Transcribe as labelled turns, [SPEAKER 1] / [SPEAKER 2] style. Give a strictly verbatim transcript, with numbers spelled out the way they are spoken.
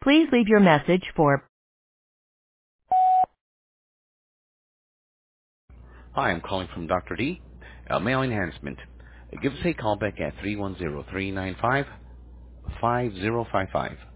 [SPEAKER 1] Please leave your message for
[SPEAKER 2] Hi, I'm calling from Doctor D. Uh, mail enhancement. Uh, Give us a call back at three one zero, three nine five, five zero five five.